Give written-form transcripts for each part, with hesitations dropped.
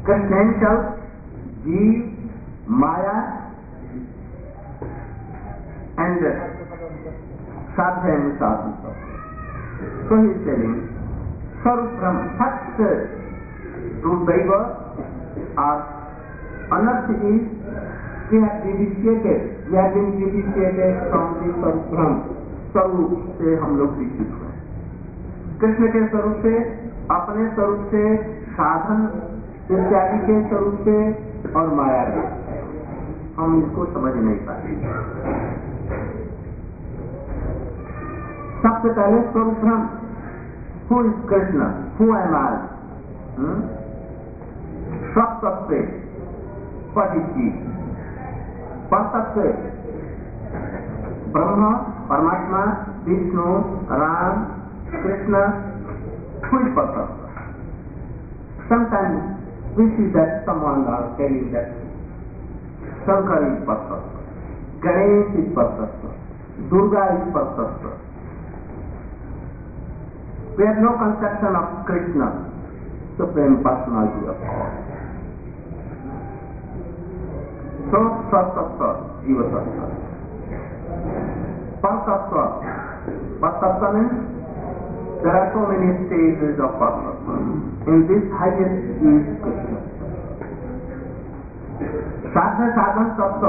कंसेंशल जीव, माया and sadhya and sadhu. So he is telling, Swarup Brahma, first root by birth or unearth is we have been deviated from the Swarup Brahma. स्वरूप से हम लोग विकसित हुए, कृष्ण के स्वरूप से, अपने स्वरूप से, साधन इत्यादि के स्वरूप से और माया के, हम इसको समझ नहीं पाते। सबसे पहले स्वरूप ब्रह्म, who is Krishna, who am I, स्वतत्व पदिची, परतत्व ब्रह्म, परमात्मा, Vishnu, Ram, Krishna, who is परतत्व? Sometimes we see that someone are telling that Shankar is परतत्व, Ganesh is परतत्व, Durga is परतत्व. We have no conception of Krishna, Supreme Personality of God. So, Satattva, Jiva Tattva. Partattva. Partattva means there are so many stages of Partattva. In this highest is Krishna. Sadhya Sadhan Tattva.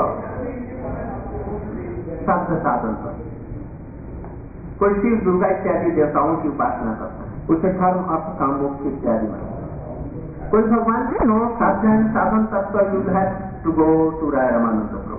Sadhya Sadhan Tattva. कोई शिव, दुर्गा इत्यादि देवताओं की उपासना करता है, उसे धर्म, अर्थ, काम, मोक्ष इत्यादि मानता है। कोई भगवान से नो साधन साधन तत्व, you have to go to Rai Ramananda Prabhu,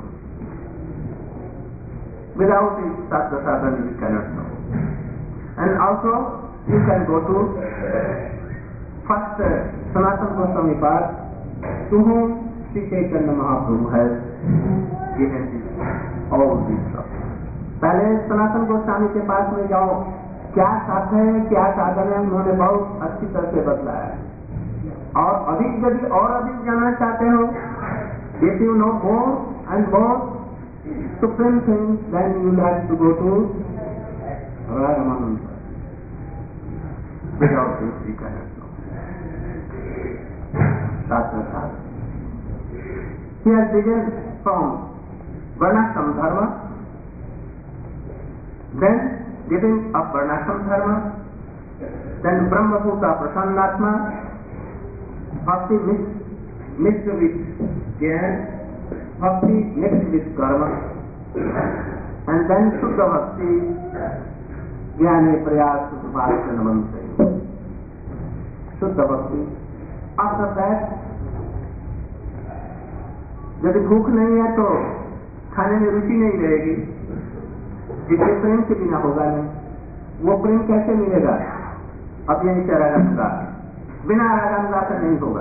without it साधन साधन you cannot know. And also you can go to first Sanatana Goswami Pada, to whom Shri Chaitanya Mahaprabhu has given all this. पहले सनातन गोस्वामी के पास में जाओ, क्या साधन है, क्या साधन है, उन्होंने बहुत अच्छी तरह से बतलाया है। और अधिक यदि और अधिक जानना चाहते हो, if you know more and more supreme things, then you have to go to Ramananda. Without this you cannot know. That's the sadhana. He has begun from Varnashram Dharma, then giving up Varnashram Dharma, then Brahma Bhuta Prasannatma, Bhakti mixed with Jnana, Bhakti mixed with Karma, and then Shuddha Bhakti, Jnane Prayas Suddhavasana Mantra. Shuddha Bhakti. After that, यदि भूख नहीं है तो खाने में रुचि नहीं रहेगी, जिससे प्रेम के बिना होगा नहीं। वो प्रेम कैसे मिलेगा? अब यही से रागानुगा, बिना रागानुगा से नहीं होगा।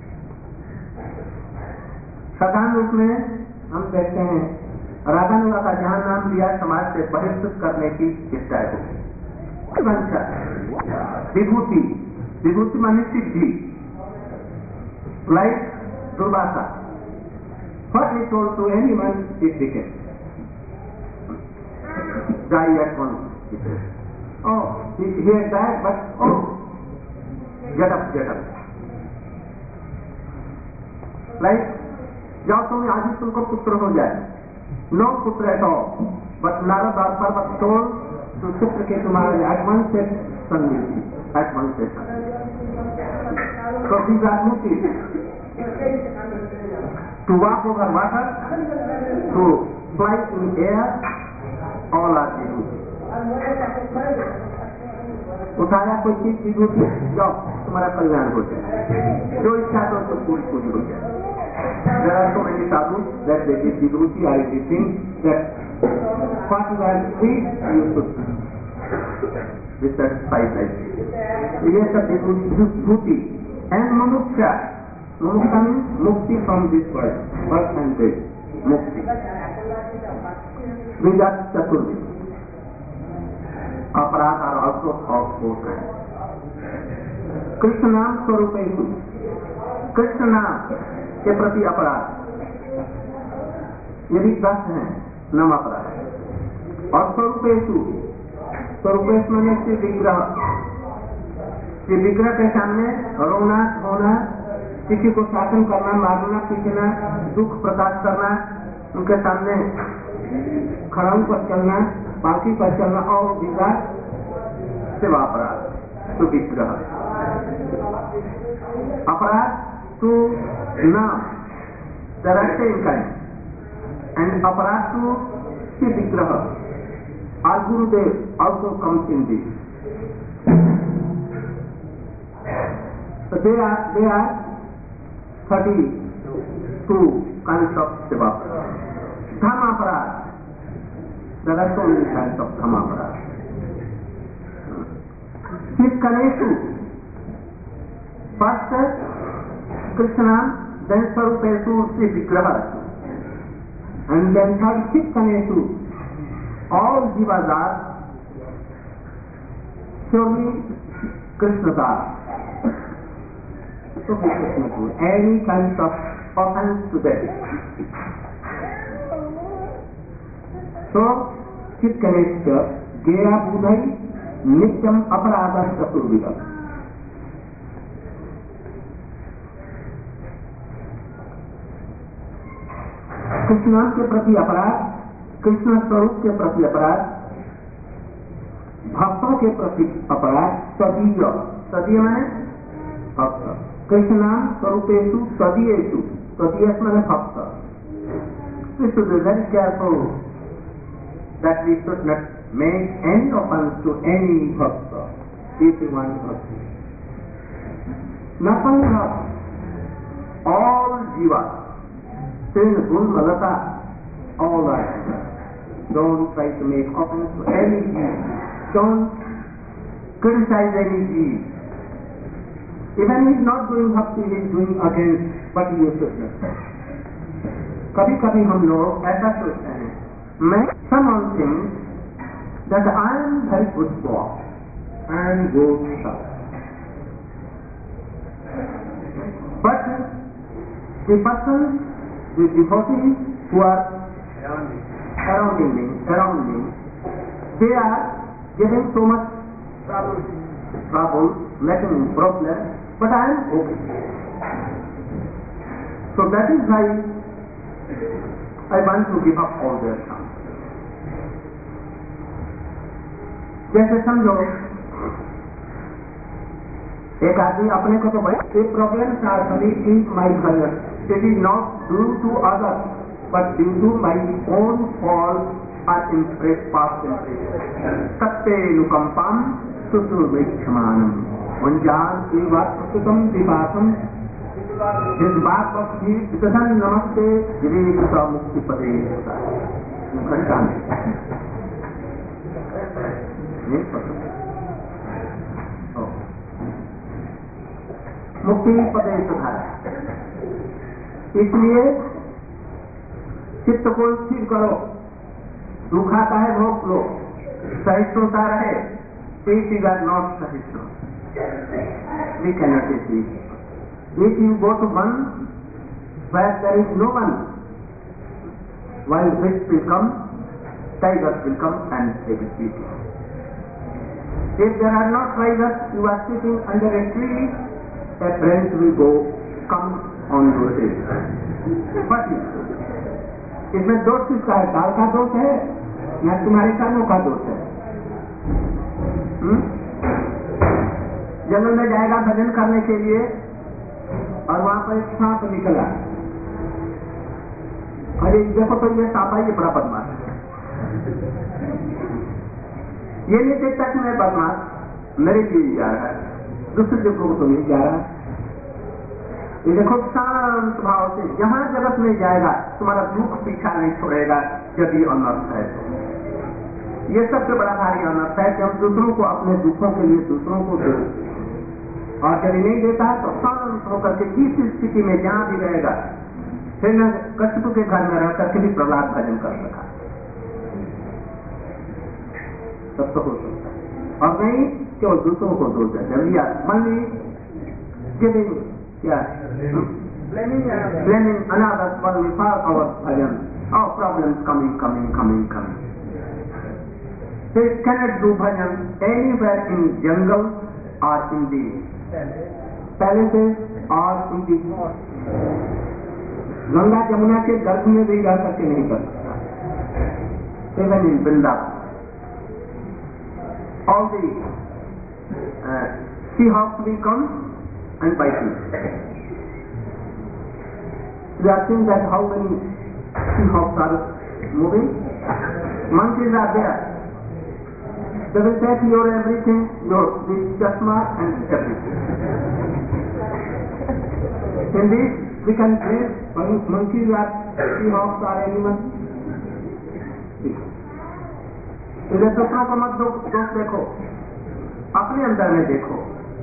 साधारण रूप में हम कहते हैं रागानुगा का जहां नाम दिया, समाज से बहिष्कृत करने की चेष्टा है। विभूति, विभूति माने सिद्धि, like Durvasa, what he told to anyone is wicked. Die at once. Oh, he had died, but oh, get up, get up. Like, जाओ तुम आज ही तुमको पुत्र हो जाए। No पुत्र at all, but Narad or Parvat told to Chitraketu Maharaj at once said son will be, at once said son. So these are motives. To walk over water, to fly in air, all are विभूति। उठाया कोई चीज विभूति, जाओ तुम्हारा कल्याण हो जाए, जो इच्छा तो पूरी पूरी हो जाए। There are so many sadhus that they give vibhuti or they think that what you have sweet you should be satisfied like this. Yes, the vibhuti and mamuksha. Mamuksha means mukti from this world, birth and death, mukti. Vidat Chaturvi. अपराध are also of both kinds. Krishna नाम स्वरूप कृष्ण नाम के प्रति अपराध यदि 10 हैं, नम अपराध। और स्वरूपेशु, स्वरूपेश माने विग्रह, ये विग्रह के सामने रोना धोना किसी को शासन करना, मारना, पीटना, दुख प्रकाश करना, उनके सामने खड़ाऊ पर चलना, पालकी पर चलना और विकास सेवा अपराध टू विग्रह अपराध टू नाम directly in kind and aparat to see vigraha. Our Gurudev also comes in this. So there are 32 kinds of seva. Dhamma aparat. There are so many kinds of dhamma aparat. Kaneshu. First Krishna, then Sarupeshu Sri Vigraha, and then third Kaneshu. All jivas are surely Krishna das. So we Krishna do any kind of offense to them. So Chit Kaneshya Geya Budhai Nityam Aparadha Chaturvidha. Krishna के प्रति अपराध, कृष्ण स्वरूप के प्रति अपराध, भक्तों के प्रति अपराध, तदीय, तदीय माने भक्त, कृष्ण स्वरूपेषु तदीयेषु, तदीयस माने भक्त. We should be very careful that we should not make any offense to any bhakta if we want bhakti. Not only bhakta, all jivas, Sin, Gun, Malata, all right. Don't try to make offense to any Jew. Don't criticize any Jew. Even he is not doing bhakti, he is doing against, but you should not. कभी कभी हम लोग ऐसा सोचते हैं, मैं someone thinks that I am very good boy and good son. But the person, the devotees who are around me, they are giving so much trouble, making problems, but I am okay. So that is why I want to give up all their time. जैसे समझो एक आदमी अपने को तो भाई problems are coming in my घर. It is not due to others, but due to my own fault or past impression. Tatte nukampam susurvekshamanam. Vanjan evatsukam vipasam. His back of me, Vikasan namaste, Vivekata mukti pade. Mukhantan. मुक्ति पदे सुधार. इसलिए चित्त को स्थिर करो. दुख आता है भोग लो, सहिष्णुता रहे. If you are not सहिष्णु, we cannot achieve. If you go to one where there is no one, wild beasts will come, tigers will come and they will eat you. If there are not tigers, you are sitting under a tree, a branch will come on your head. But इसमें दोष किसका है? काल का दोष है या तुम्हारे कर्मों का दोष है? जंगल में जाएगा भजन करने के लिए और वहां पर एक सांप निकला. अरे देखो तो ये सांप है, ये बड़ा बदमाश है. ये नहीं देखता कि मैं बदमाश मेरे लिए जा रहा है, दूसरे जगहों को तो नहीं जा रहा है. ये देखो शांत भाव से जहां जगत में जाएगा तुम्हारा दुख पीछा नहीं छोड़ेगा यदि अनर्थ है तो. ये सबसे बड़ा भारी अनर्थ है कि हम दूसरों को अपने दुखों के लिए दूसरों को दे, और यदि नहीं देता है तो शांत होकर के किस स्थिति में जहां भी रहेगा. फिर न कष्ट के घर में रहकर के भी प्रहलाद भजन कर सका, सब तो हो सकता है. और नहीं केवल दूसरों को दोष है. जब या मनी गिविंग क्या blaming another for our bhajan. Our problems coming. They cannot do bhajan anywhere in jungle or in the palaces और उनकी गंगा जमुना के गर्भ में भी रह करके नहीं कर सकता। Even in Vrindavan all the seahawks will come and bite you. We are seeing that how many seahawks are moving. Monkeys are there. They will take your everything, your chashma and everything. In this we can trace monkeys are seahawks are animals. इधर दूसरों को मत दोष देखो, अपने अंदर में देखो।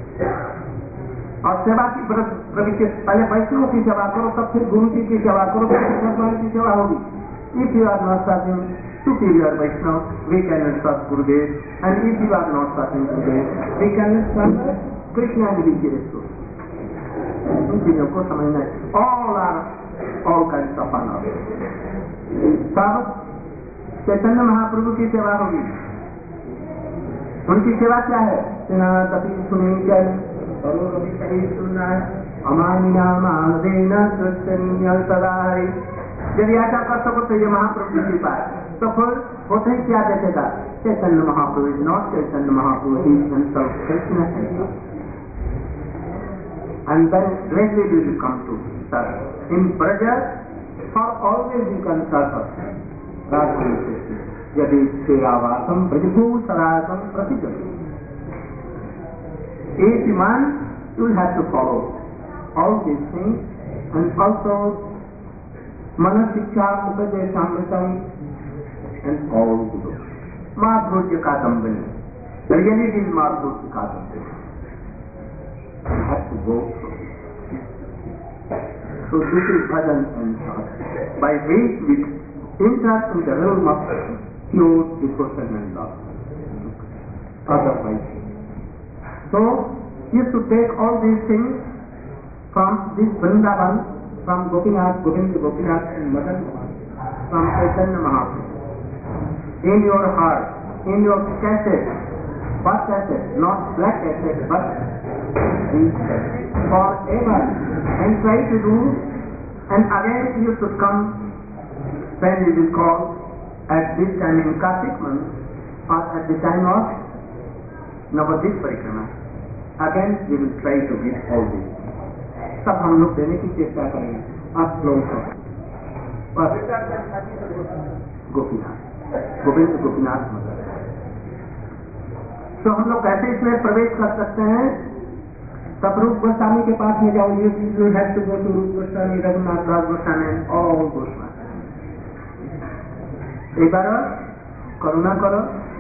और सेवा की प्रवृत्ति, पहले वैष्णव की सेवा करो, तब फिर गुरु जी की सेवा करो, फिर भगवान की सेवा होगी। If you are not serving superior Vaishnava, we cannot serve Gurudev, and if you are not serving Gurudev, we cannot serve Krishna and Vijayasura. इन चीजों को समझना है। all kinds of honor। तब चैतन्य महाप्रभु की सेवा होगी। उनकी सेवा क्या है? कभी सुनी चल और कभी कभी सुनना है। अमानिना मानदेना सदाहरी। यदि ऐसा कर सको तो ये महाप्रभु की कृपा है। तो फिर होते ही क्या देखेगा? Chaitanya Mahaprabhu is not Chaitanya Mahaprabhu himself Krishna and then gradually we will come to serve in Braja. For always you can serve us. यदि सेवावासम ब्रजभूषणासम प्रतिगति। Each man you will have to follow all these things and also मनशिक्षा Upadeshamritam and all those. Madhurya Kadambini. Really it is Madhurya Kadambini. You have to go through. So this is bhajan and sadhana, by which we enter in the realm of pure devotion and love. Otherwise. So you should take all these things from this Vrindavan, from Gopinath, Govinda Gopinath and Madan Mohan, from Chaitanya Mahaprabhu. In your heart, in your cassette, what cassette? Not black cassette, but this cassette. Forever. And try to do, and again you should come when we will call at this time in Kartik month, or at the time of Navadvip Parikrama. Again we will try to give all this. सब हम लोग देने की चेष्टा करेंगे। आप लोगों को गोपीनाथ, गोविंद गोपीनाथ मदन। तो हम लोग कैसे इसमें प्रवेश कर सकते हैं? तब रूप गोस्वामी के पास में जाओ। You have to go to रूप गोस्वामी, रघुनाथ दास गोस्वामी and all गोस्वामी। एक बार करुणा करो।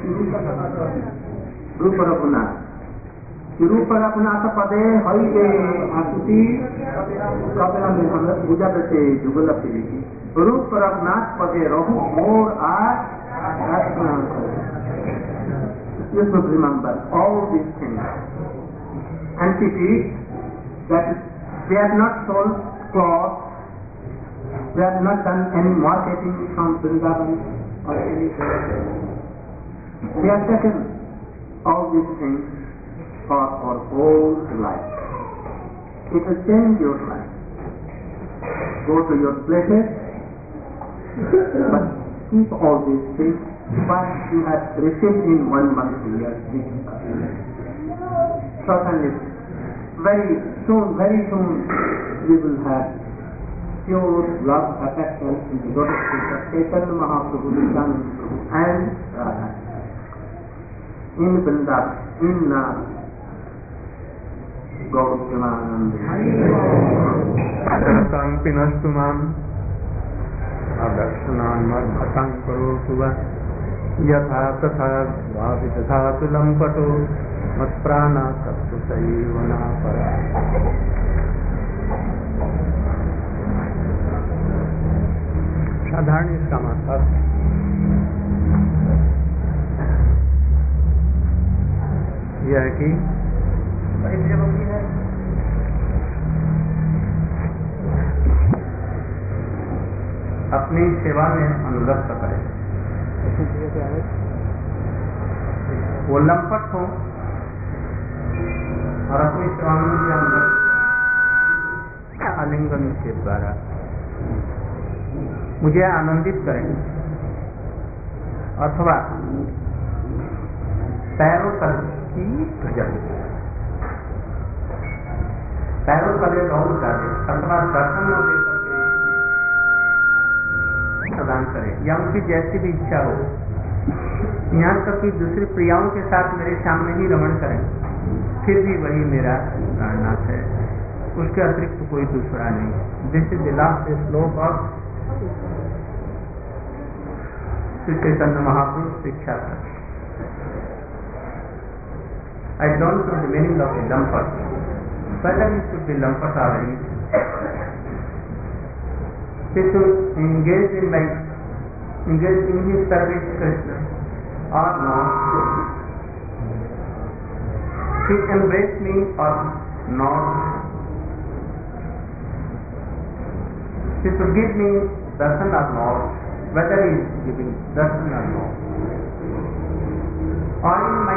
रूप रघुनाथ, रूप रघुनाथ पदे हरि आसुति कपिला में हम पूजा करते जुगल पीढ़ी की। रूप रघुनाथ पदे रहु मोर आज। You should remember all these things. And pity that they have not sold cloth, they have not done any marketing from Vrindavan or anything. They have taken all these things for our whole life. It will change your life. Go to your places, but keep all these things. What you have received in 1 month a year, certainly very soon we will have pure love, affection in the lotus feet of Chaitanya Mahaprabhu, Nityananda Prabhu and Radha. In Vrindavan, in Gauravanande. Adarasam pinastu mam adarsanan marmatam karotu va यथा तथा भावितधातु लंपटो मत्प्राणा तत्तु सैव न परा। साधारण इसका मतलब यह है कि अपनी सेवा में अनुरक्त करें। वो लंपट हो और अपनी सेवा में भी अनुरक्त आलिंगन के द्वारा मुझे आनंदित करें, अथवा पैरों तल की भजन, पैरों तले दौड़ डाले, अथवा दर्शन दे करके प्रदान करें, या उनकी जैसी भी इच्छा हो, यहाँ तक कि दूसरी प्रियाओं के साथ मेरे सामने ही रमण करें, फिर भी वही मेरा प्राणनाथ है, उसके अतिरिक्त कोई दूसरा नहीं। This is the last shloka of Shri Chaitanya Mahapurush Shiksha. I don't know the meaning of the lumpet, whether it should be lumpet or anything. He should engage in his service to Krishna or not. He embrace me or not. He should give me darshan or not, whether he is giving darshan or not. Or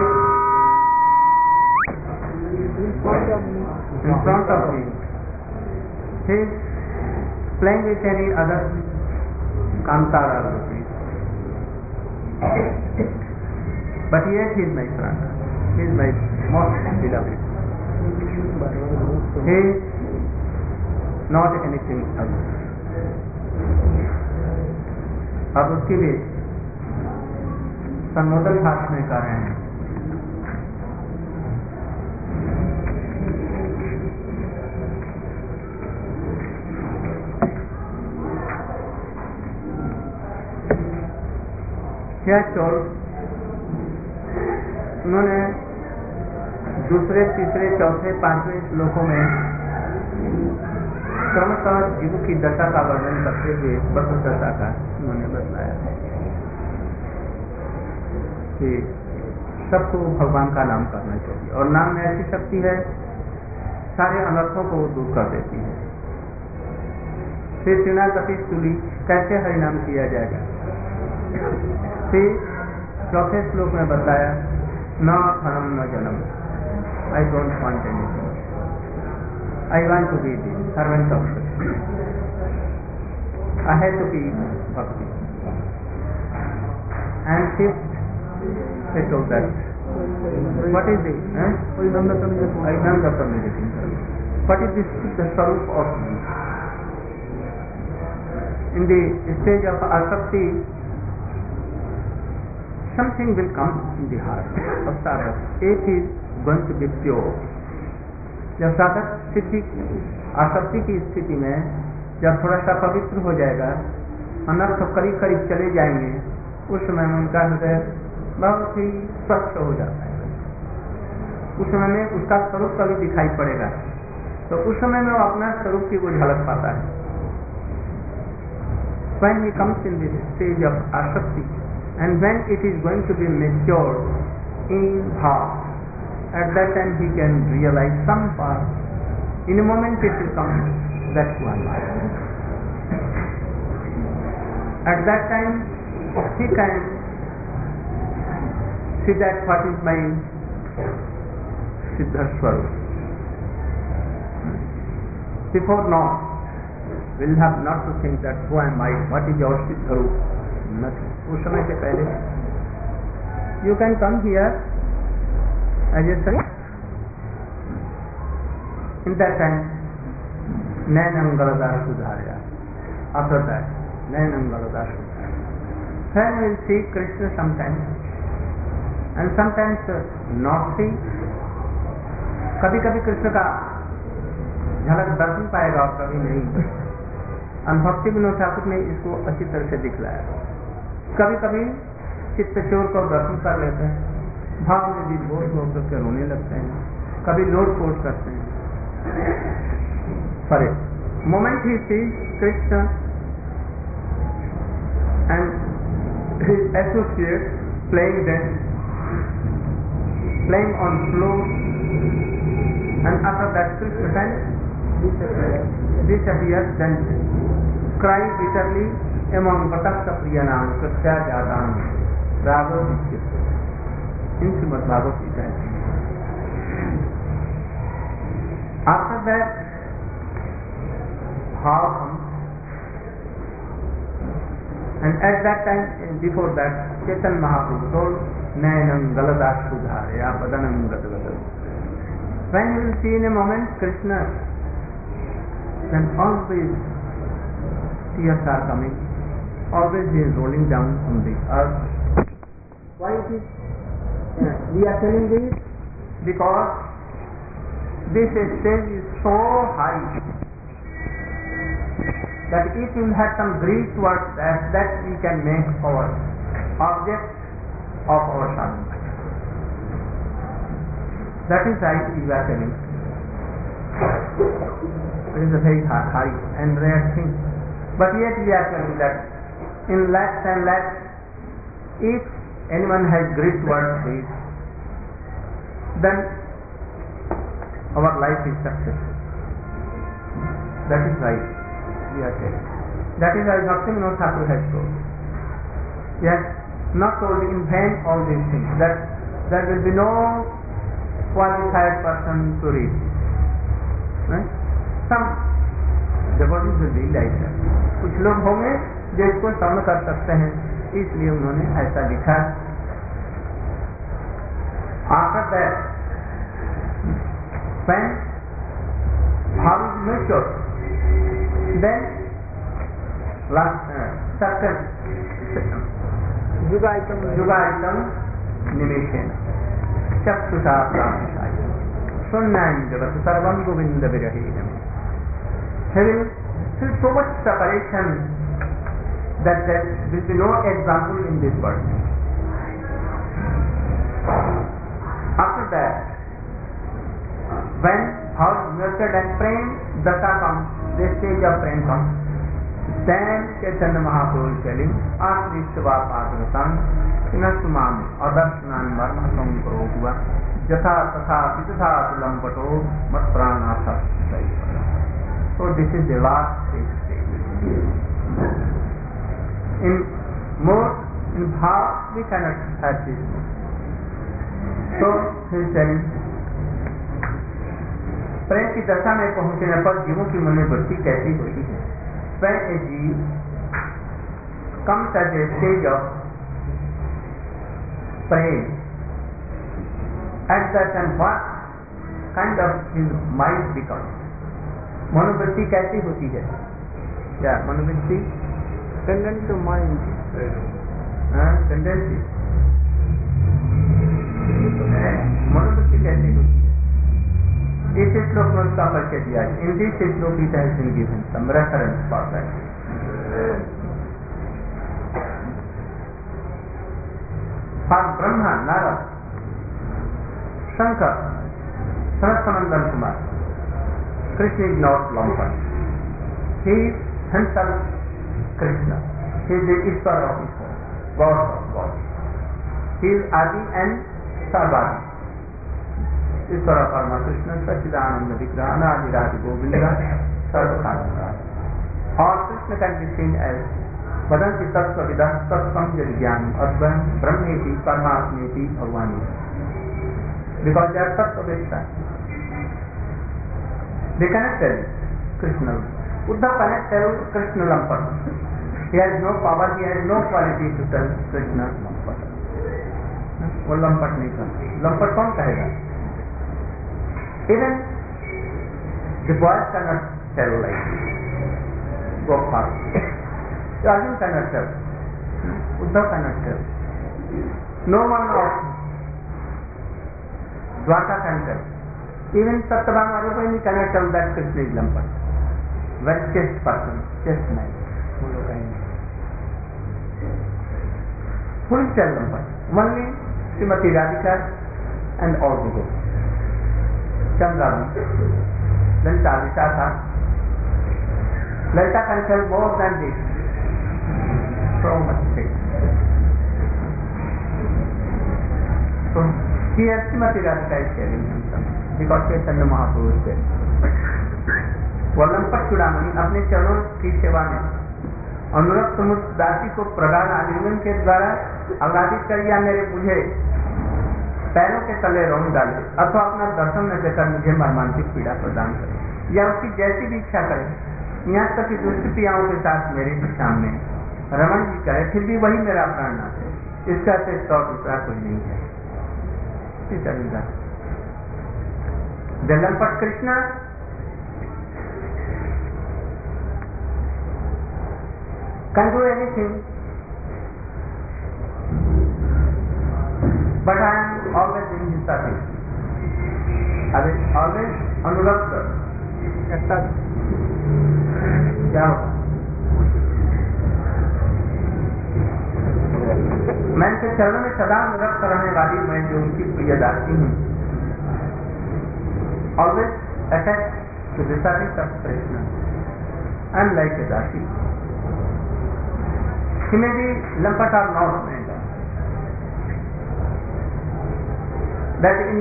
in front of me, he is playing with any other kantara rupee. But yet he is my friend. He is my most beloved. He is not anything else. अब उसके लिए संबोधन भाषण में कर रहे हैं। क्या चोर उन्होंने दूसरे, तीसरे, चौथे, पांचवें श्लोकों में क्रमशः जीव की दशा का वर्णन करते हुए बद्ध दशा का उन्होंने बताया कि सबको भगवान का नाम करना चाहिए, और नाम में ऐसी शक्ति है सारे अनर्थों को दूर कर देती है। फिर तीनागति तुली, कैसे हरिनाम किया जाएगा। फिर चौथे श्लोक में बताया न धर्म न जन्म, I don't want anything, I want to be the servant of Krishna. I have to be bhakti. And fifth, they told that what is the what is the swarup of me? In the stage of asakti, something will come in the heart of sadhak. It is going to be pure. जब साधक स्थिति आसक्ति की स्थिति में जब थोड़ा सा पवित्र हो जाएगा, अनर्थ करीब करीब चले जाएंगे, उस समय में उनका हृदय बहुत ही स्वच्छ हो जाता है। उस समय में उसका स्वरूप कभी दिखाई पड़ेगा, तो उस समय में वो अपना स्वरूप की वो झलक पाता है। When he comes in this stage of asakti, and when it is going to be matured in bhav, at that time he can realize some part. In a moment it will come, that's one. At that time he can see that what is my Siddha Swarup. Before now, we'll have not to think that who am I, what is your Siddha Swarup, nothing. उस समय से पहले you can come here as a son. In that time, Nayanangalada Sudharya. After that, Nayanangalada Sudharya. Then we will see Krishna sometimes, and sometimes not see. कभी कभी कृष्ण का झलक दर्शन पाएगा और कभी नहीं। अनुभक्ति विनोद ठाकुर ने इसको अच्छी तरह से दिखलाया। कभी कभी चित्त चोर को दर्शन कर लेते हैं, भाव में विभोर होकर के रोने लगते हैं, कभी लोट पोट करते हैं। For a moment he sees Krishna and his associates playing dance, playing on floor, and after that Krishna disappears, then cry bitterly among Vatakta Priyanam Kritya Jadam Ragho Vichit. In Srimad Bhagavad Gita. After that, bhav comes. And at that time, before that, Chaitanya Mahaprabhu told, Nayanam Galadashudharya Padanam Gadagada. When you will see in a moment Krishna, then always tears are coming, always he is rolling down on the earth. Why it is? We are telling this because this stage is so high that if we have some greed towards that we can make our object of our sadhana. That is why we are telling. It is a very high and rare thing. But yet we are telling that in lakhs and lakhs, if anyone has greed towards this, then our life is successful. That is why we are telling. That is why Bhaktivinoda Thakur has told. He has not told in vain all these things, that there will be no qualified person to read. Right? Some devotees will be like that. कुछ लोग होंगे जो इसको समझ कर सकते हैं, इसलिए उन्होंने ऐसा लिखा. After that, when bhav is mature, then second Yugaitam Nimeshena Chakshusha Pramashaya Sunnam Jagat Sarvam Govinda Virahinam. He will feel so much separation that there will be no example in this world. After that, when bhav is nurtured and prem dasa comes, the stage of prem comes, then Chaitanya Mahaprabhu is telling, Asrishva Padratan Sinasumam Adarshnan Varmasam Prabhuva Jatha Tatha Vidha Tulampato Matpranatha. So this is the last stage. In bhav we cannot have this. So he is telling, प्रेम की दशा में पहुंचने पर जीवों की मनोवृत्ति कैसी होती है. When a jeev comes at a stage of prem, at that time what kind of his mind becomes? मनोवृत्ति कैसी होती है? क्या मनोवृत्ति? Tendency to mind. Tendency. मनोवृत्ति कैसी होती है? इस श्लोक में उसका परिचय दिया है. In this श्लोक it has been given some reference for that. For Brahma, Narad, Shankar, Sanatsanandan Kumar, Krishna is not Lampan. He is himself Krishna. He is the Ishvara of Ishvara, God of God. He is Adi and Sarvadi. Ishvara Parama Krishna Sachidananda Vigraha Anadiraja Govinda Sarvakara. Or Krishna can be seen as Vadanti Tattva Vidah Tattvam Jadigyam Advam Brahmeti Paramatmeti Bhagavani. Because they are Tattva Vedta. They cannot tell Krishna. Uddhav cannot tell Krishna Lampat. He has no power, he has no quality to tell Krishna Lampat. वो लंपट नहीं करते. लंपट कौन कहेगा? Even the boys cannot tell like this. Gopal. Arjun cannot tell. Uddhav cannot tell. No one of Dwarka can tell. Even Satyabhama Rupani cannot tell that Krishna is Lampat. Well, chaste person, chaste man. Who will tell Lampat? Only Srimati Radhika and all the gopis. Chandravi, Lalita Vishakha. Lalita can tell more than this. So much faith. So here Srimati Radhika is telling him something. Because Chaitanya Mahaprabhu is there. वो लंपट चूड़ामणि अपने चरणों की सेवा में अनुरक्त मुक्त दासी को प्रगाढ़ आलिंगन के द्वारा आह्लादित कर या मेरे मुझे पैरों के तले रौंद डाले अथवा अपना दर्शन न देकर मुझे मर्मांतिक पीड़ा प्रदान करे या उसकी जैसी भी इच्छा करे. यहाँ तक कि दुष्ट क्रियाओं के साथ मेरे सामने रमण जी करे, फिर भी वही मेरा प्राणनाथ है। इसका से तो दूसरा कोई नहीं है। Jagannath Krishna can do anything, but I am always in his service. I will always अनुरक्त ऐसा क्या होगा? मैं इनके चरणों में सदा अनुरक्त रहने वाली, मैं जो उनकी प्रिय दासी हूँ। Always attached to the service of Krishna. I am like a dasi. He may be Lampata or not, that in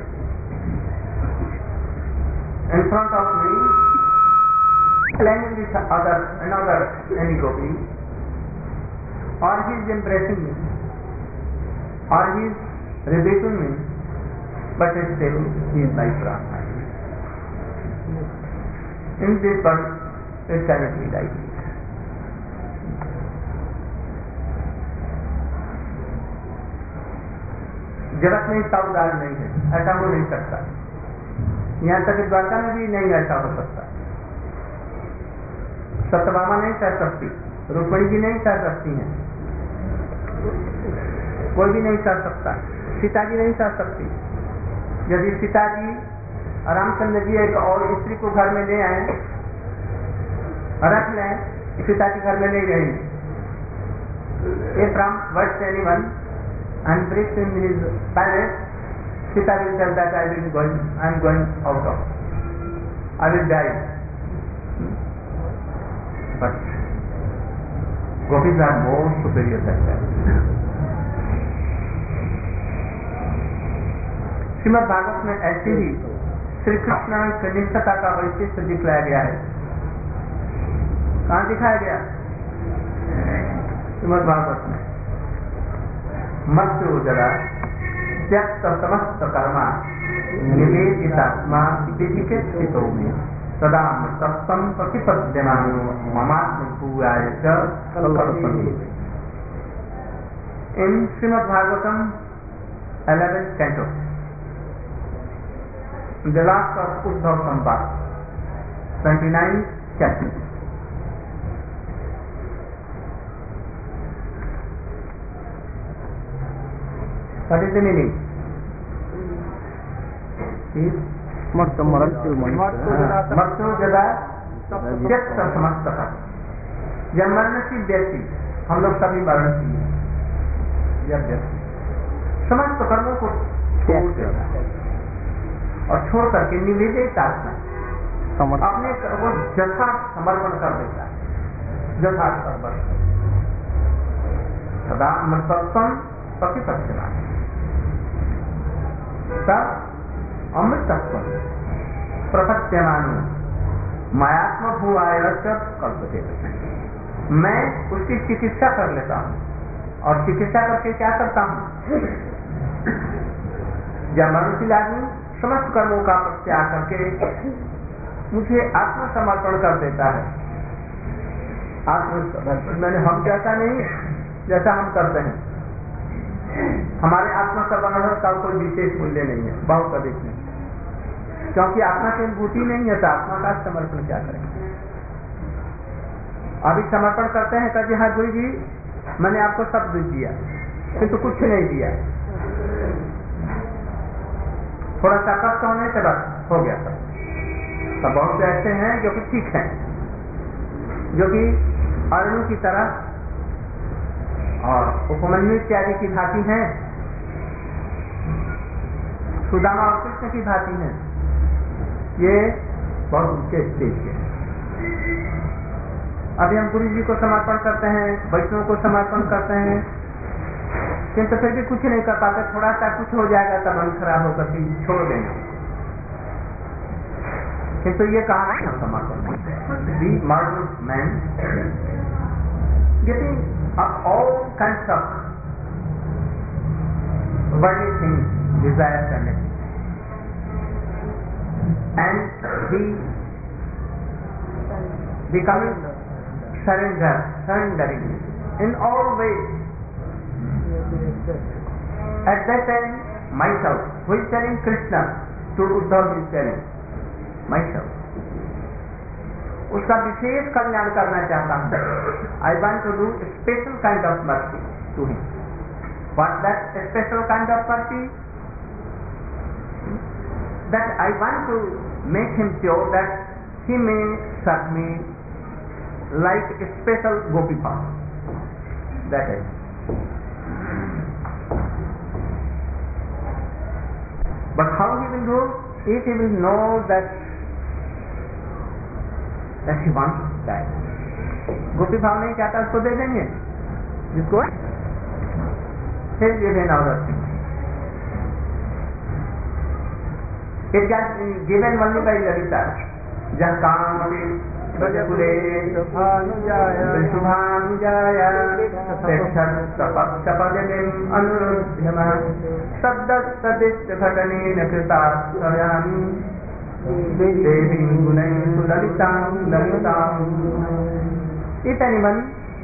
front of me, playing with another any gopi, or he is embracing me, or he is rebuking me, but still he is my Brahma. In this world, it cannot be like this. जगत में इसका उदाहरण नहीं है, ऐसा हो नहीं सकता। यहाँ तक द्वारका में भी नहीं ऐसा हो सकता। सत्यभामा नहीं सह सकती, रुक्मिणी जी नहीं सह सकती हैं, कोई भी नहीं सह सकता, सीता जी नहीं सह सकती। यदि सीता जी रामचंद्र जी एक और स्त्री को घर में ले आए, रख लें, सीता जी घर में नहीं रहेंगे। If Ram wants anyone and brings in his palace, Sita will tell that I am going out of, I will die. But gopis are more superior than that. Shrimad Bhagavat में ऐसे ही श्री कृष्ण की निष्ठता का वैशिष्ट दिखलाया गया है। कहाँ दिखाया गया? श्रीमद् भागवत में मत्स्यो जरा त्यक्त समस्त कर्मा निवेदितात्मा विधिके स्थितो में सदा सत्सम प्रतिपद्यमानो ममात्म भूयाय च कल्पते। इन Shrimad Bhagavatam 11th canto, the last of Uddhav Samvad, 29th chapter. What is the meaning? मत्स्यो जदा त्यक्त समस्त का, जब मरणशील व्यक्ति, हम लोग सभी मरणशील हैं, जब व्यक्ति समस्त कर्मों को छोड़ देता है और छोड़ करके निवेदित आत्मा अपने को यथार्थ समर्पण कर देता है, यथार्थ समर्पण सदा अमृतत्वम प्रतिपक्षना, तब अमृतत्व प्रपत्यमान मायात्म भूआय कल्पते। मैं उसकी चिकित्सा कर लेता हूँ, और चिकित्सा करके क्या करता हूँ? जब मनुष्य आदमी समस्त कर्मों का त्याग करके मुझे आत्मसमर्पण कर देता है, आत्मसमर्पण मैंने हम जैसा नहीं, जैसा हम करते हैं, हमारे आत्मा का बनावट का कोई विशेष मूल्य नहीं है, बहुत अधिक नहीं, क्योंकि आत्मा की अनुभूति नहीं है, तो आत्मा का समर्पण क्या करेंगे? अभी समर्पण करते हैं, कहते हाँ गुरु जी मैंने आपको सब कुछ दिया, किंतु कुछ नहीं दिया, थोड़ा सा कष्ट होने से बस हो गया सब। तो बहुत से ऐसे हैं जो कि ठीक हैं, जो कि अरणु की तरह और उपमन्यु इत्यादि की भांति हैं, सुदामा और कृष्ण की भांति हैं, ये बहुत ऊंचे स्टेज के हैं। अभी हम गुरु जी को समर्पण करते हैं, वैष्णव को समर्पण करते हैं, किंतु फिर भी कुछ नहीं कर पाते, थोड़ा सा कुछ हो जाएगा तब मन खराब होकर के छोड़ देंगे। किंतु ये कहा है समर्पण, the modern man getting all kinds of worldly things, desires and everything, and he becoming surrendering in all ways. At that time, myself, who is telling Krishna, to Uddhav is telling, myself, उसका विशेष कल्याण करना चाहता हूँ. I want to do a special kind of mercy to him. What that special kind of mercy? That I want to make him sure that he may serve me like a special gopi power. That is. But how he will do? If he will know that he wants that. गोपी भाव नहीं चाहता, उसको दे देंगे. जिसको फिर give another thing. It got given only by Lalita. जहाँ काम ब्रजकुले शुभानुजाया सपदनिम् अनुरुध्यमा शब्दस्तदिष्टघटनेन कृतार्थयामि देवीं गुणैः सुललितां ललिताम्. If anyone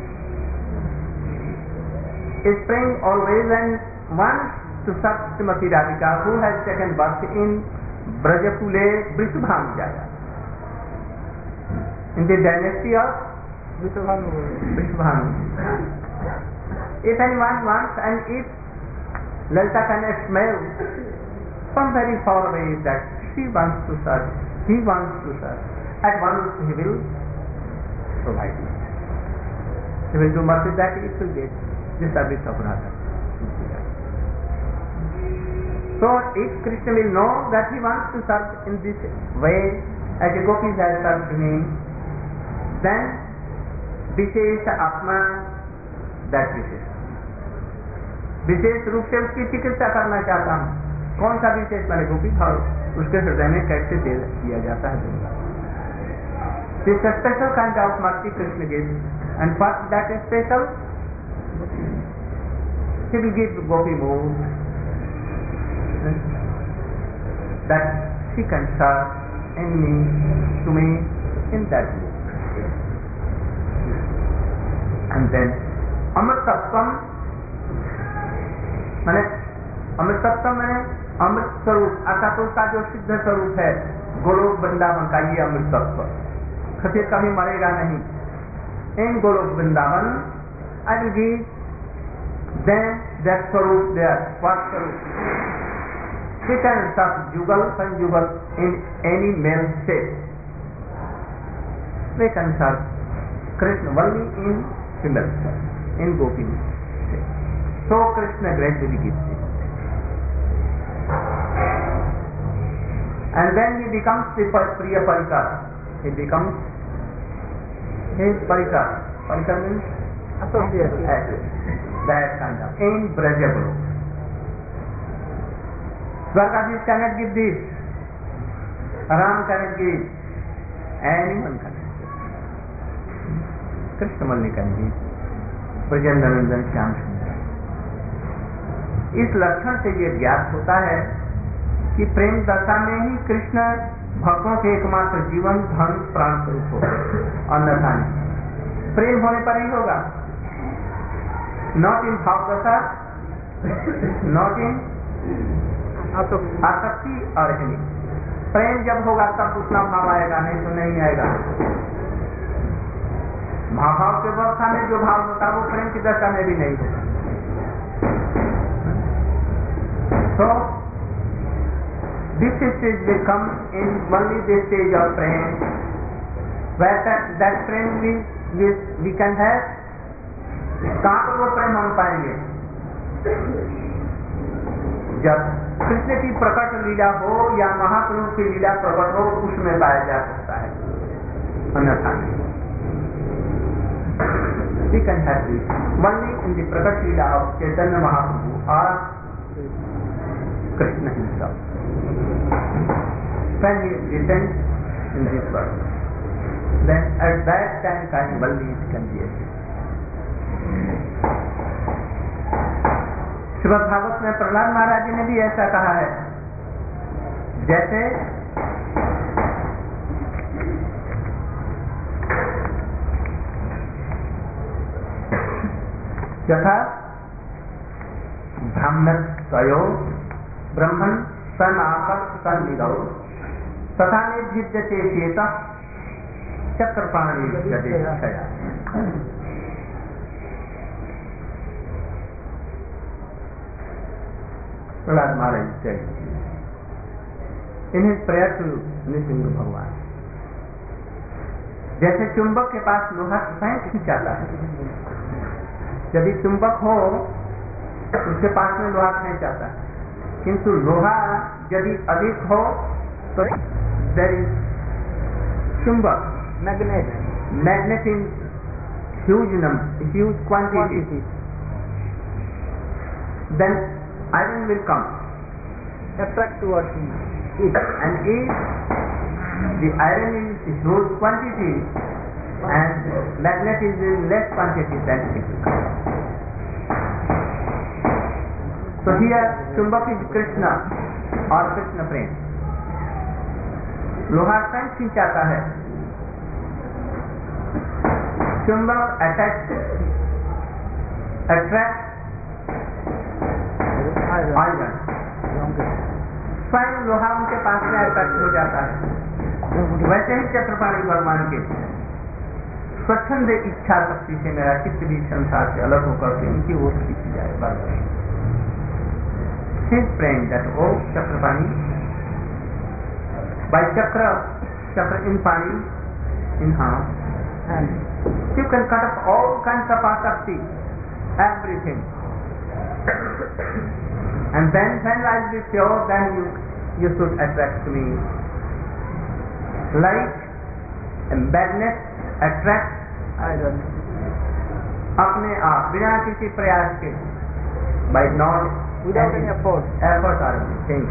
is praying always and wants to serve Srimati Radhika, who has taken birth in Brajakule Vrishabhanujaya, in the dynasty of Vrishabhanu. If anyone wants, and if Lalita can smell from very far away that she wants to serve, he wants to serve, at once he will provide it. He will do mercy that it will get the service of Radha. So if Krishna will know that he wants to serve in this way, as the gopis have served him, then विशेष आत्मा that विशेष रूप से उसकी चिकित्सा करना चाहता हूँ. कौन सा विशेष मैंने गोपी भाव उसके हृदय में कैसे दे दिया जाता है. This is a special kind of mercy Krishna gives, and for that is special, he will give gopi mood that she can serve in me, to me, in that mood. And then अमृतत्वम मैंने अमृतत्वम मैंने अमृत स्वरूप, अर्थात उसका जो सिद्ध स्वरूप है गोलोक वृंदावन का, ये अमृतत्व फिर कभी मरेगा नहीं. इन Golok Vrindavan I will give them that स्वरूप, their what स्वरूप, fit and such jugal conjugal in any male shape. They can serve Krishna only in female shape, in gopi shape. So Krishna gradually gives it. And then he becomes the Priya Parikar. He becomes his Parikar. Parikar means associate. That kind of. In Brajabalo. Dwarkadhish cannot give this. Ram cannot give. Anyone cannot give. Krishna only can give. Brajendraనందन Shyam सुंदर. इस लक्षण से ये ज्ञात होता है कि प्रेम दशा में ही कृष्ण भक्तों के एकमात्र जीवन धन प्राण स्वरूप होगा, अन्यथा नहीं. प्रेम होने पर ही होगा. नॉट इन भाव दशा, नॉट इन आसक्ति और हिनी. प्रेम जब होगा तब उतना भाव आएगा, नहीं तो नहीं आएगा. भाव के अवस्था में जो भाव होता है वो प्रेम की दशा में भी नहीं होगा. So this stage will come in only this stage of prem, where that prem we can have. कहाँ पर वो प्रेम हम पाएंगे? जब कृष्ण की प्रकट लीला हो या महाप्रभु की लीला प्रकट हो, उसमें पाया जा सकता है, अन्यथा नहीं. We can have this only in the प्रकट लीला of Chaitanya Mahaprabhu or Krishna himself. When he descends in this world, then at that time only it can be achieved. Shrimad Bhagavat में प्रहलाद महाराज जी ने भी ऐसा कहा है. जैसे यथा ब्राह्मण तयो ब्रह्मण सनाकर्ष सन्निधौ तथा निर्भिद्यते चेत चक्रपाणि विद्यते Prahlad Maharaj said in his prayer to Nrsimha भगवान, जैसे चुंबक के पास लोहा स्वयं खींचाता है, यदि चुंबक हो उसके पास में लोहा खींच जाता है, किंतु लोहा यदि अधिक हो तो there is चुंबक magnet in huge quantity, then iron will come attract towards it, and if the iron is huge quantity and magnet is in less quantity, then it will come. So here chumbak is Krishna or Krishna prem. लोहा स्वयं खींचाता है, चुंबक attract iron, स्वयं लोहा उनके पास में attach हो जाता है। वैसे ही चक्रपाणि भगवान के स्वच्छंद इच्छा शक्ति से मेरा चित्त भी संसार से अलग होकर के उनकी ओर खींच जाए बार-बार। His praying that, oh Chakrapani, by chakra in pani, in hand, you can cut off all kinds of asakti, everything. And then when I will be pure, then you should attract me. Like a magnet attracts iron. अपने आप बिना किसी प्रयास के, by not without any effort or anything.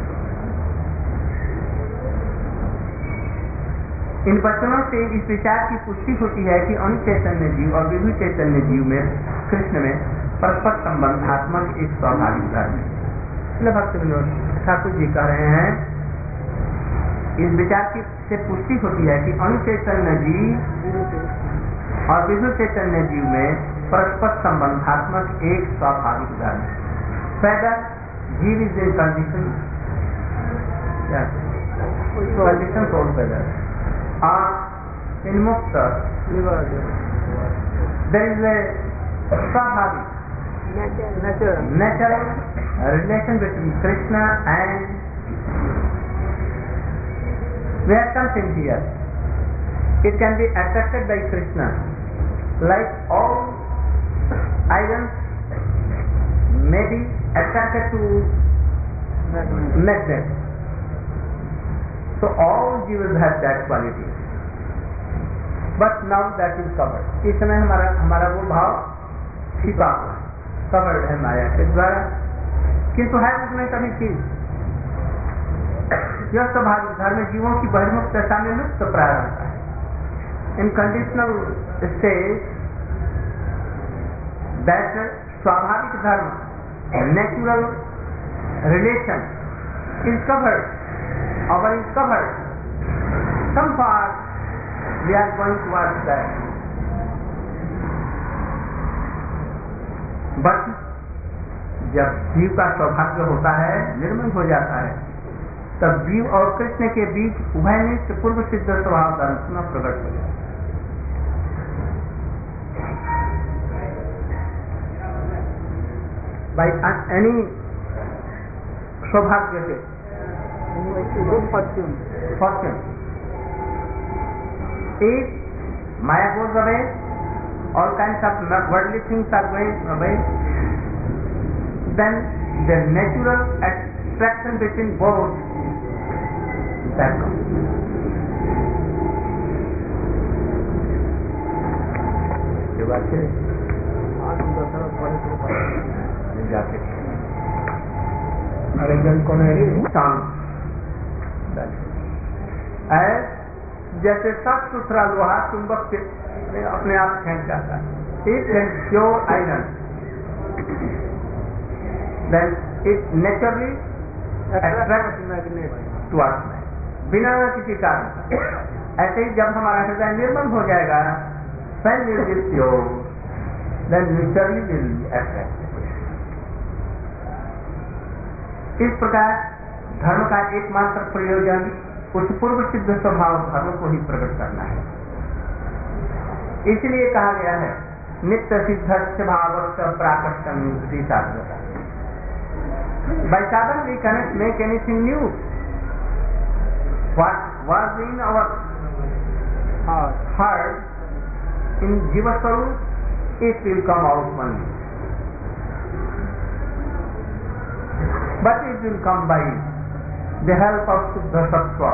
इन वचनों से इस विचार की पुष्टि होती है कि अणु चैतन्य जीव और विभु चैतन्य जीव में कृष्ण में परस्पर संबंधात्मक एक स्वाभाविक धर्म है। इसलिए भक्त विनोद ठाकुर जी कह रहे हैं, इस विचार की से पुष्टि होती है कि अणु चैतन्य जीव और विभु चैतन्य जीव में परस्पर संबंधात्मक एक स्वाभाविक धर्म है। Whether जीव is in condition, condition for whether or in mukta, there is a स्वाभाविc natural relation between Krishna and we have something here. It can be attracted by Krishna, like all items may be attracted to magnet. So all jivas have that quality. But now that is covered. इस समय हमारा वो भाव छिपा हुआ, covered है माया के द्वारा, किंतु है उसमें कभी चीज। यह स्वाभाविक धर्म जीवों की बहिर्मुख दशा में लुप्त प्राय होता है। In conditional state, that स्वाभाविक धर्म, natural relation is covered, our is covered. Some part we are going towards that. But जब जीव का सौभाग्य होता है, निर्मल हो जाता है, तब जीव और कृष्ण के बीच उभयनिष्ठ पूर्व सिद्ध स्वभाव धर्म में प्रकट हो जाता है। By any सौभाग्य से, good fortune. If Maya goes away, all kinds of worldly things are going away, then the natural attraction between both that comes. ये बात है। जाके अरेंजन कौन है? जैसे साफ सुथरा लोहा चुंबक से अपने आप खींच जाता है। It is pure iron, then it naturally attract magnet towards man, बिना किसी कारण। ऐसे ही जब हमारा हृदय निर्मल हो जाएगा, when it is pure, then naturally they will be attracted. इस प्रकार धर्म का एकमात्र प्रयोजन उस पूर्व सिद्ध स्वभाव धर्म को ही प्रकट करना है। इसलिए कहा गया है नित्य सिद्ध भाव प्राकट्यम साधकता। By sadhana we cannot make anything new. What was in our heart in Jiva Swarup, it will come out only. But it will come by the help of Suddha Sattva.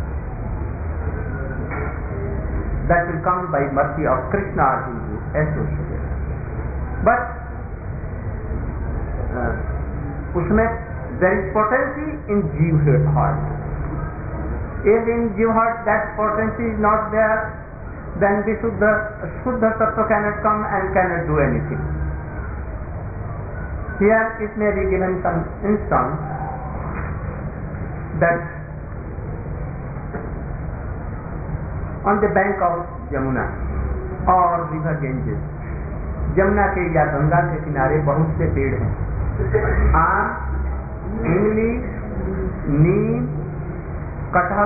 That will come by mercy of Krishna Arjuna associated. But उसमें there is potency in Jiva heart. If in Jiva heart that potency is not there, then the Suddha Sattva cannot come and cannot do anything. Here it may be given some instance that on the bank of Jamuna or river Ganges, Jamuna के या गंगा के किनारे बहुत से पेड़ हैं। आम, इमली, नीम, कटहल,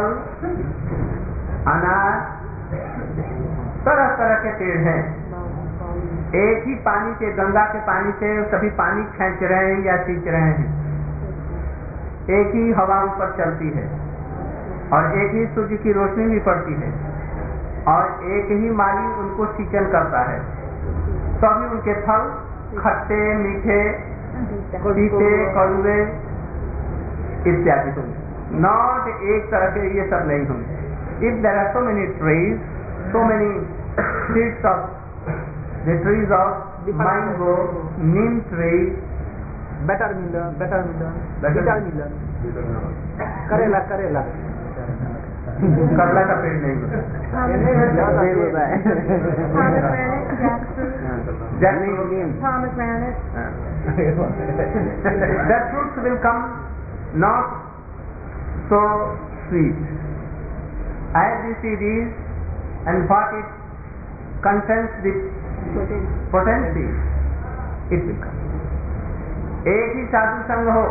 अनार, तरह तरह के पेड़ हैं। एक ही पानी से, गंगा के पानी से सभी पानी खींच रहे हैं या सींच रहे हैं। एक ही हवा ऊपर चलती है और एक ही सूर्य की रोशनी भी पड़ती है और एक ही माली उनको सिंचन करता है। सभी उनके फल खट्टे, मीठे, तीखे, कड़वे इत्यादि होंगे। नॉट एक तरह के ये सब नहीं होंगे। If there are so many trees, so many seeds of the trees of mango, neem tree, watermelon, करेला करला का पेड़ नहीं होता। That fruits will come not so sweet as the seed is, and what it contains the potency, it will come. एक ही साधु संग हो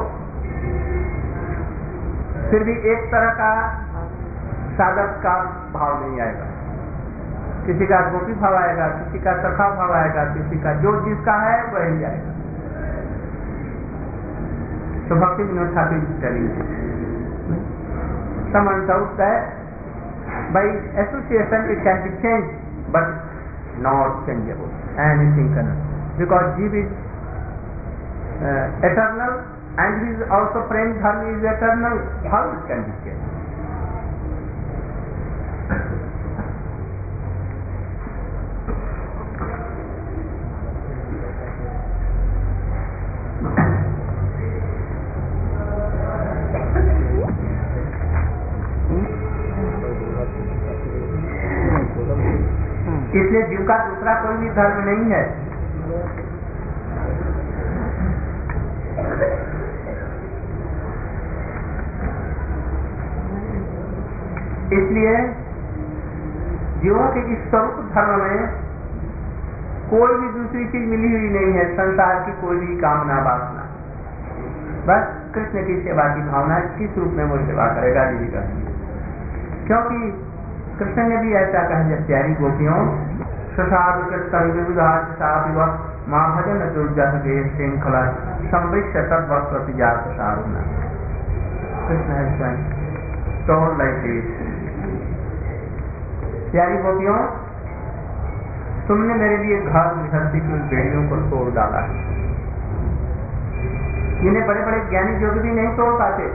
फिर भी एक तरह का साधक का भाव नहीं आएगा। किसी का गोपी भाव आएगा, किसी का सखा भाव आएगा, किसी का जो जिसका है वही आएगा। तो भक्ति विनोद ठाकुर करेंगे। Someone tells that by association it can be changed, but not changeable. Anything cannot, because Jiva is eternal and he is also prem dharma is eternal. How it can be changed? इसलिए जीव का दूसरा कोई भी धर्म नहीं है। इसलिए जीवों के इस स्वरूप धर्म में कोई भी दूसरी चीज मिली हुई नहीं है। संसार की कोई भी कामना वासना, बस कृष्ण की सेवा की भावना। किस रूप में वो सेवा करेगा दीदी का, क्योंकि कृष्ण ने भी ऐसा कहा जब प्यारी गोपियों माँ भजन दुर्जगे श्रृंखला संवृक्ष तद्वस्वति जात सारुना। कृष्ण है तो लाइक प्यारी गोपियों, तुमने मेरे लिए घर गृहस्थी की बेड़ियों को तोड़ डाला है। इन्हें बड़े बड़े ज्ञानी योग भी नहीं तोड़ पाते।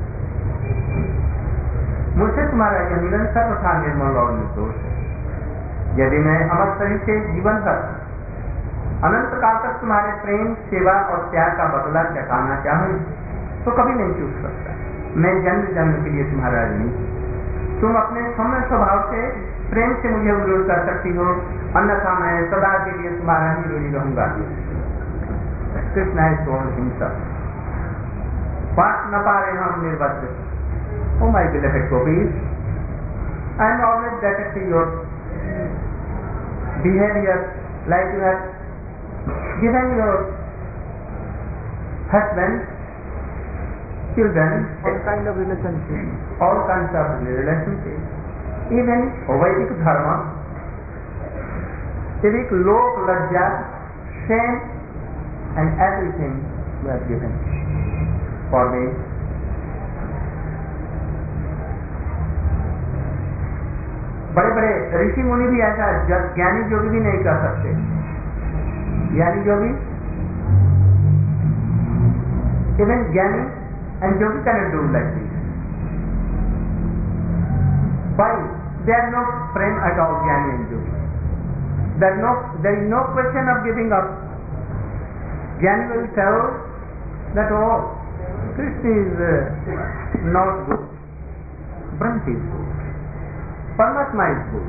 मुझसे तुम्हारा यह निरंतर तथा निर्मल और निर्दोष है। यदि मैं अमर शरीर से जीवन भर अनंत काल तक तुम्हारे प्रेम, सेवा और त्याग का बदला चकाना चाहूं तो कभी नहीं चूक सकता। मैं जन्म जन्म के लिए तुम्हारा ऋणी। तुम अपने सौम्य स्वभाव से प्रेम से मुझे विरोध कर सकती हो, अन्यथा मैं सदा के लिए तुम्हारा ही ऋणी रहूंगा। कृष्ण है सोन हिंसक पाठ न पा रहे हम निर्बद्ध। Oh my beloved gopis, I am always glad to see your behavior like you have given your husband, children, all kind of relationships. all kinds of relationships, even Vedic dharma, civic lok, lajja, shame, and everything were given for me. बड़े बड़े ऋषि मुनि भी ऐसा ज्ञानी योगी भी नहीं कर सकते. ज्ञानी योगी, even ज्ञानी and yogi cannot do like this. Why? There is no prem at all, jnani and yogi. There is no question of giving up. Jnani will tell that, oh, Krishna is not good, Brahma is good, Paramatma is good.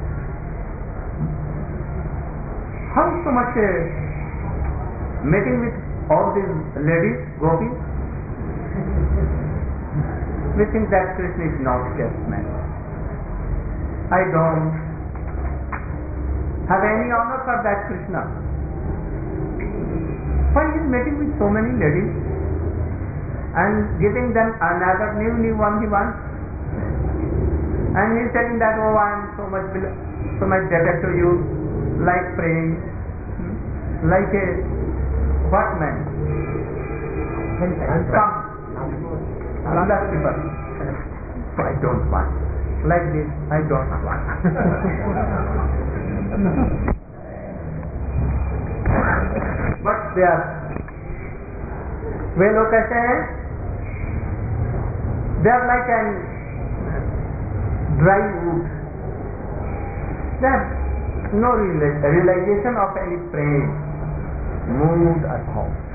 How so much meeting with all these ladies, gopis? We think that Krishna is not just man. I don't have any honor for that Krishna. Why he is meeting with so many ladies and giving them another new one he wants? And he is telling that, oh, I am so much debtor to you, like praying, like a what man? Some last people. I don't want. Like this, I don't want. But they are, वे लोग कैसे हैं? They are like an dry wood. They have no realization of any praise, mood at all.